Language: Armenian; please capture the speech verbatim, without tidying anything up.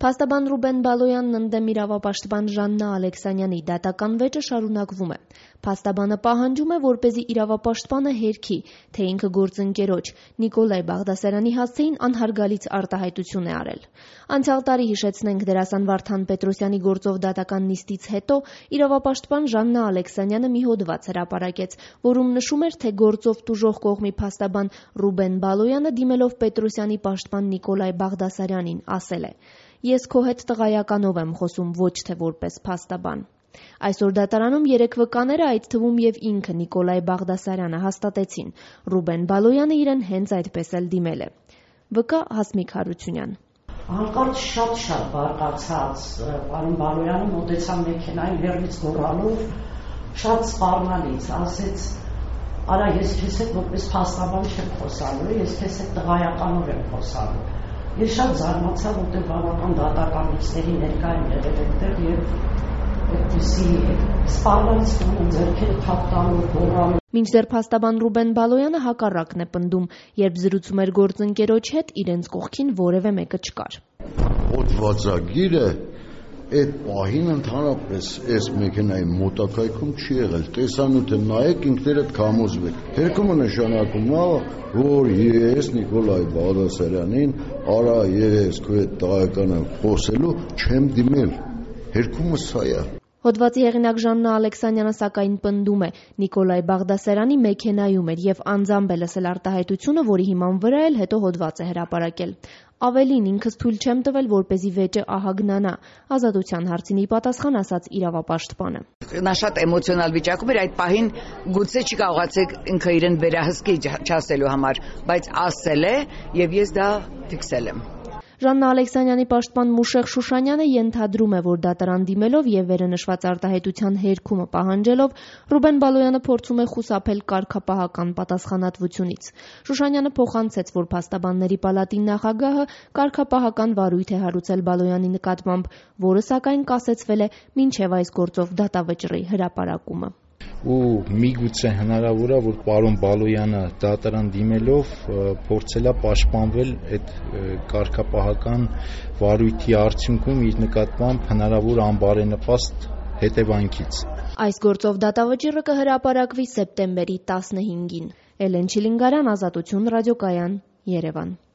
Փաստաբան Ռուբեն Բալոյանն ընդդեմ իրավապաշտպան Ժաննա Ալեքսանյանի դատական վեճը շարունակվում է։ Փաստաբանը պահանջում է, որպեսզի իրավապաշտպանը հերքի, թե ինքը գործընկերոջ Նիկոլայ Բաղդասարյանի հասցեին անհարգալից արտահայտություն է արել։ Անցյալ տարի, հիշեցնենք, դերասան Վարդան Պետրոսյանի գործով դատական նիստից հետո իրավապաշտպան Ժաննա Ալեքսանյանը մի հոդված հրապարակեց, որում նշում էր, թե գործով տուժող կողմի փաստաբան Ռուբեն Բալոյանը դիմելով Պետրոսյանի պաշտպան Նիկոլայ Բաղդասարյանին ասել է. «Ես քո հետ տղայականով եմ խոսում, ոչ թե որպես փաստաբան»։ Այսօր դատարանում երեք վկաները, այդ թվում եւ ինքը Նիկոլայ Բաղդասարյանը, հաստատեցին. Ռուբեն Բալոյանը իրեն հենց այդպես էլ դիմել է։ Վկա Հասմիկ Հարությունյան. Հանկարծ շատ-շատ բարկացած պարոն Բալոյանը մոտեցավ մեքենային վերնից գոռալով, շատ սպառնալից, ասեց. «Արա, ես քեզ հետ որպես փաստաբան չեմ խոսալու, ես քեզ հետ տղայականով եմ խոսալու»։ Ես շատ զարմացա, որտեղ բավական դատական նիստերի ներկա եմ եղել այդտեղ եւ այդպիսի սպառնալից տոնը ձեռքերը թափ տալով, գոռալով։ Մինչդեռ փաստաբան Ռուբեն Բալոյանը հակառակն է պնդում, երբ զրուցում էր գործընկերոջ հետ, իրենց կողքին որևէ մեկը չկար։ Հոդվածագիրը այդ պահին ընդհանրապես այս մեքենայի մոտակայքում չի եղել։ Տեսանյութը նայեք, ինքներդ կհամոզվեք։ Հերկումը նշանակում է, որ ես Նիկոլայ Բաղդասարյանին, արա ես քո հետ տղայականով խոսելու չեմ դիմել։ Հերկումը սա է։ Հոդվածի հեղինակ Ժաննա Ալեքսանյանը սակայն պնդում է, Նիկոլայ Բաղդասարյանի մեքենայում էր եւ անձամբ է լսել արտահայտությունը, որի հիման վրա էլ հետո հոդված է հրապարակել։ Ավելին, ինքս թույլ չեմ տվել, որպեսզի վեճը ահագնանա, ազատության հարցին ի պատասխան ասաց իրավապաշտպանը։ Նա շատ էմոցիոնալ վիճակում էր, այդ պահին գուցե չի կարողացել ինքը իրեն վերահսկի չասելու համար, բայց ասել է եւ ես դա ֆիքսել եմ։ Ժաննա Ալեքսանյանի պաշտպան Մուշեղ Շուշանյանը ենթադրում է, որ դատարան դիմելով եւ վերընշված արտահայտության հերքումը պահանջելով Ռուբեն Բալոյանը փորձում է խուսափել կարգապահական պատասխանատվությունից։ Շուշանյանը փոխանցեց, որ փաստաբանների պալատի նախագահը կարգապահական վարույթ է հարուցել Բալոյանի նկատմամբ, որը սակայն կասեցվել է մինչեւ այս գործով դատավճռի հրապարակումը։ Ու միգուցե հնարավոր է, որ պարոն Բալոյանը դատարան դիմելով փորձել է պաշտպանվել այդ կարգապահական վարույթի արդյունքում իր նկատմամբ հնարավոր անբարենպաստ հետևանքից։ Այս գործով դատավճիռը կհրապարակվի սեպտեմբերի տասնհինգին։ Էլեն Չիլինգարյան, Ազատություն ռադիոկայան, Երևան։